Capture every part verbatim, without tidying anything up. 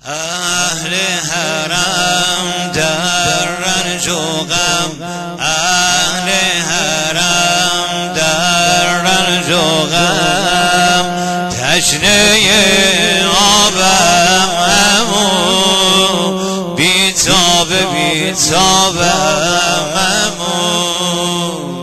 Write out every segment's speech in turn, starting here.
اهل حرم در رنج و غم، اهل حرم در رنج و غم، تشنه آبم همون، بی تاب بی تابم همون.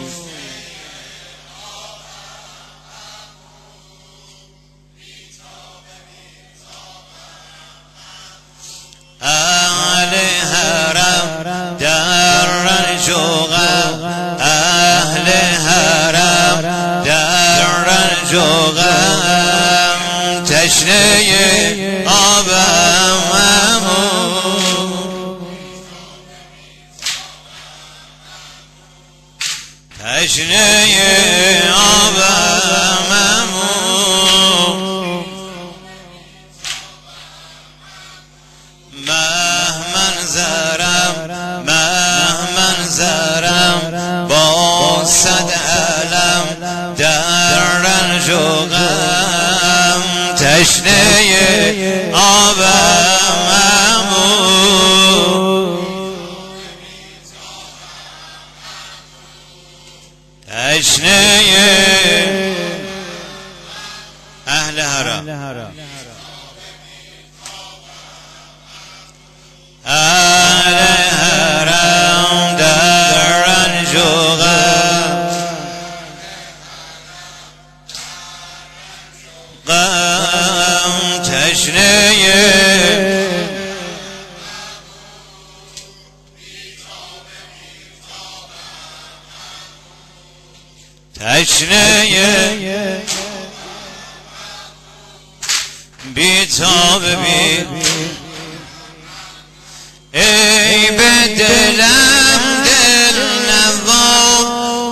اهل حرم در رنج و غم، اهل حرم در رنج و غم، تشنه آبم همون، تشنه آبم همون. مهمن زرم مهمن زرم با صد علم در رنج و غم، تشنه آبم همون، تشنه اهل حرم. اهل حرم در رنج و غم، غم تشنه تشنه بی تاب بی. ای به دلم دل نوا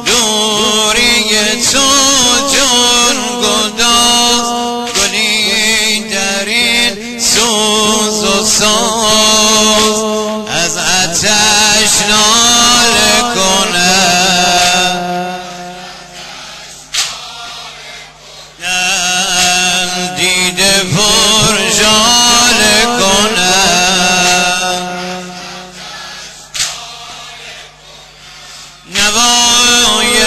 دوری تو جون گداز، گلی در این سوز و ساز، از آتش ناله کنم، دیده پر ژاله کنم، نوای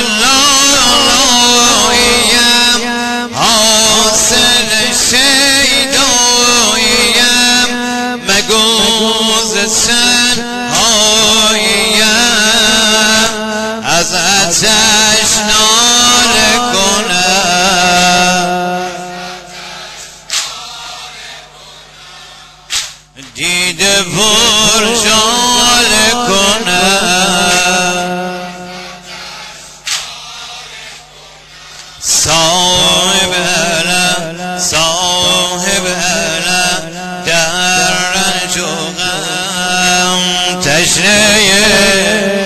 لالاییم حاصل شیداییم، مگوز تنهاییم، از آتش ناله کنم، دیده پر ژاله کنم. صاحب علم صاحب علم در رنج و غم، تشنه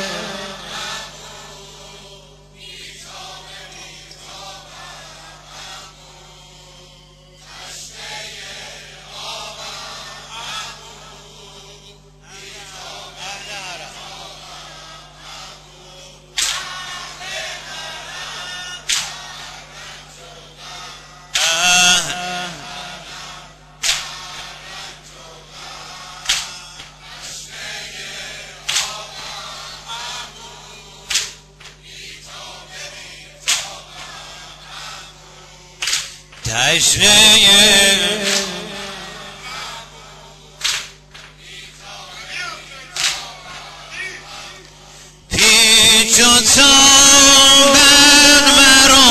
تشنه پیچ و تابم مرا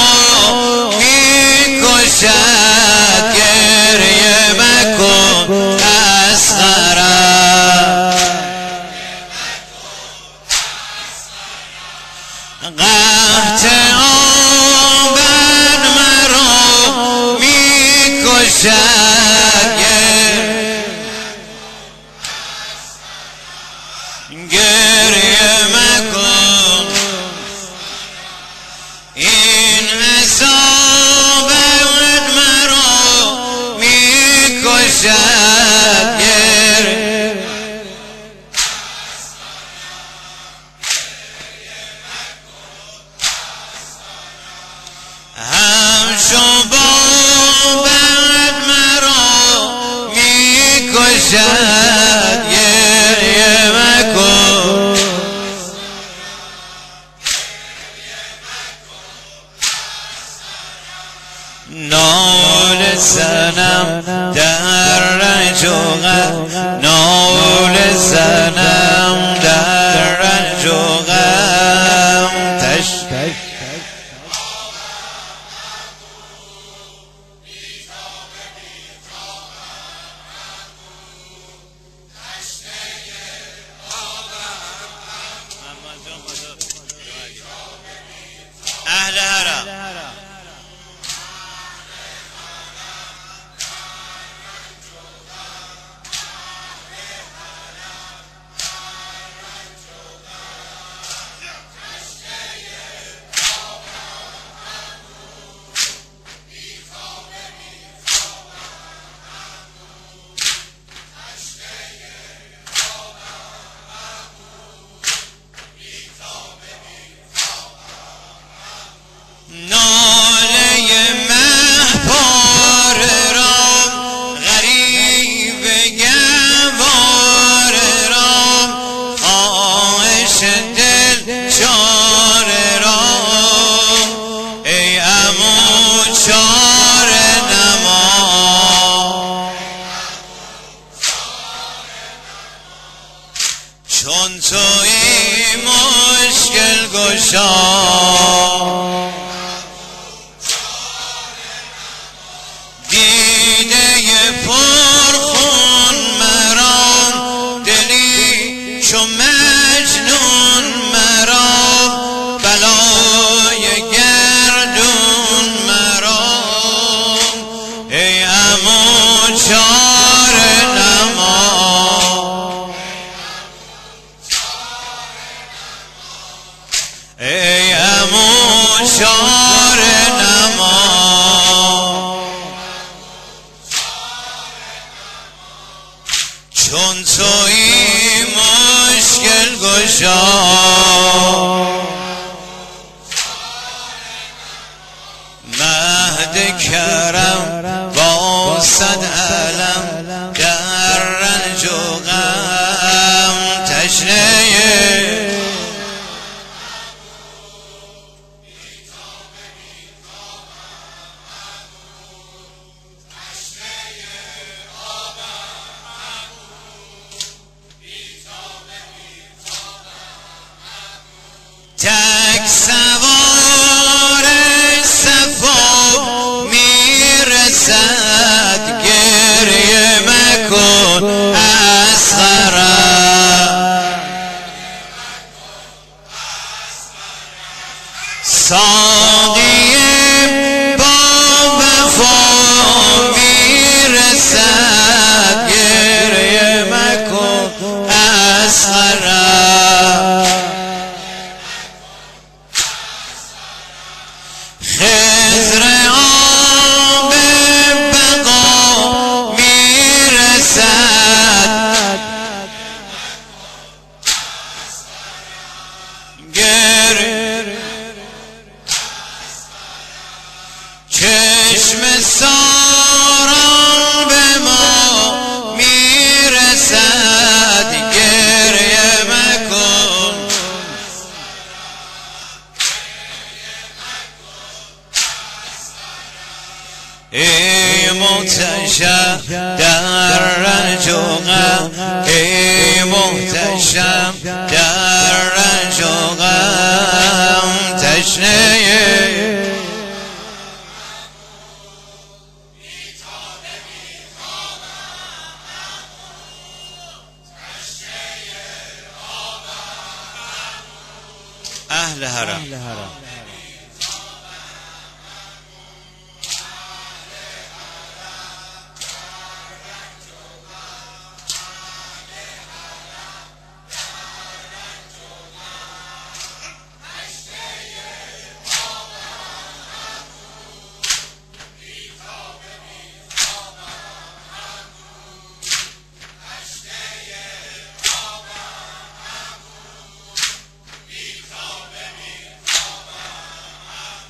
میکشد، گریه مکن اصغرم، قحط آبم مرا میکشد، گریه مکن، این عذاب مرا میکشد، گریه هم شو با بعد مرا می کشد گریه مکن نال زنم در رنج و غم نال زنم در رنج و غم تش اهل حرم ناله مهپار رام غریب گوار رام خواهش دل چار رام ای عمو چار نما چون تویی مشکل گشا دیده پرخون مرام دلی چو مجنون مرام بلای گردون مرام ای عمو چار نما ای عمو چار نما چون تویی مشکل گشا مهد کرم با صد علم در رنج و غم تشنه تک سوار صفا میرسد گریه مکن اصغرا ساقی با وفا میرسد گریه مکن اصغرا خضر آب بقا میرسد گر چشم ساران به ما میرسد گریه مکن ای محتشم در رنج و غم ای محتشم در رنج و غم تشنه اهل حرم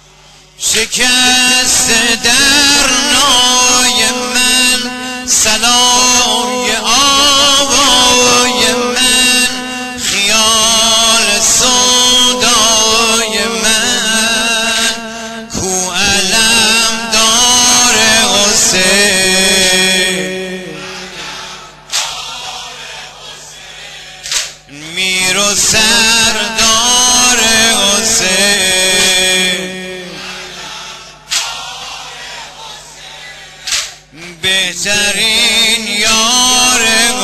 شکست در نای من سلام خدای آوای من خیال سودای من کو علم دار حسین میر و سردار حسین بهترین یار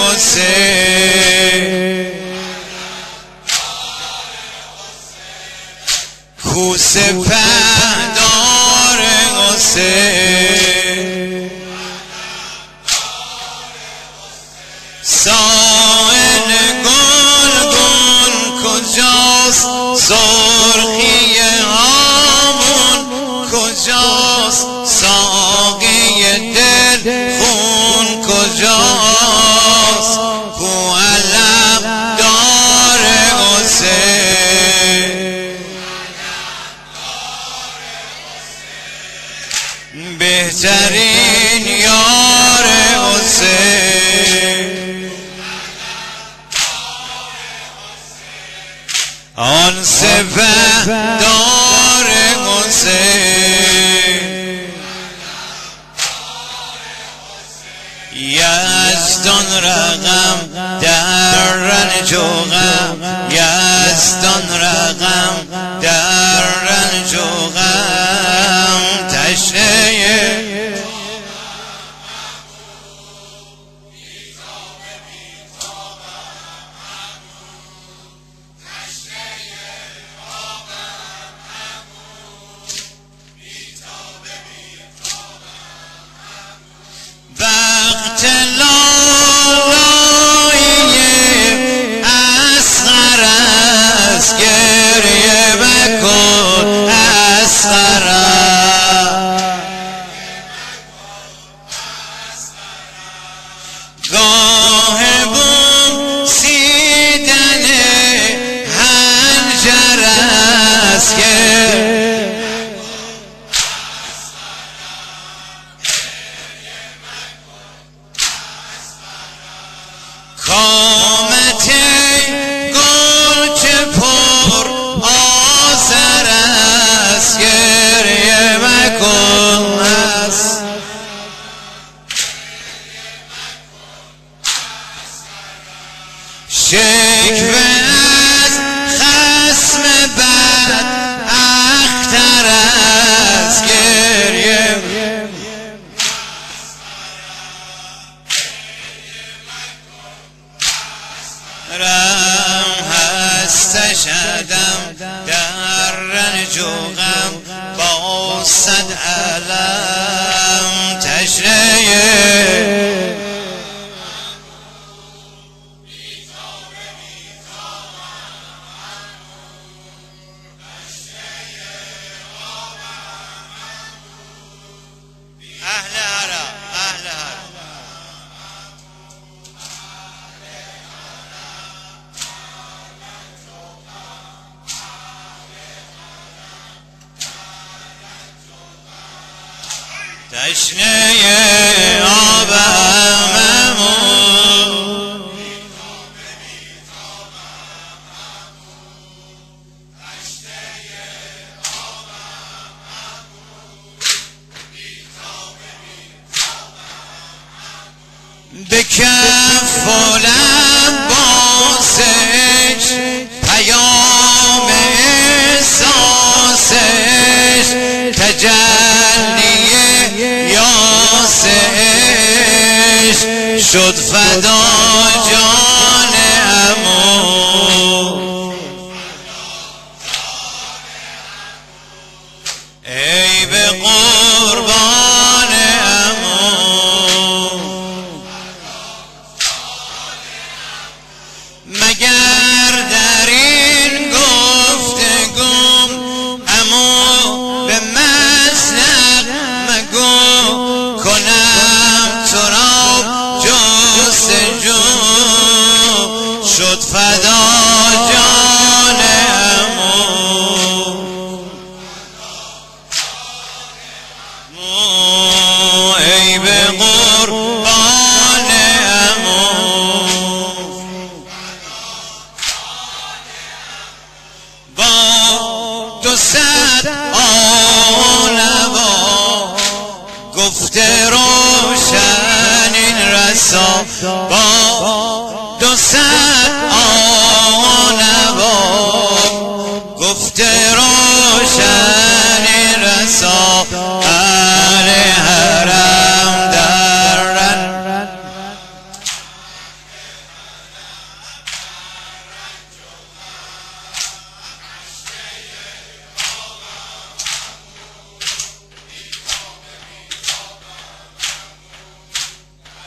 حسین کو سپهدار حسین سائل گلگون کجاست سرخی هامون کجاست ساقی دل خون کجاست کو علم دار حسین بهترین یار حسین آن سپهدار حسین یزدان رقم در رنج و غم یزدان رقم در رنج و غم تشنه وقت لالایی اصغر است گریه مکن اصغر گاه بوسیدن حنجر است کامت گل چه پر آذر است گریه مکن است شکوه از خصم بد اختر است گریه رم هستش عدم در رنج و غم با صد علم تشنه اهل حرم اهل حرم تشنه آبممون به کف و لباسش پیام احساسش تجلی یاسش شد فدا جان عمو ای به قربان عمو مگر در این گفتگوم عمو به مسلک مگو کنم تو را جستجو رسا با دو صد آنوا گفته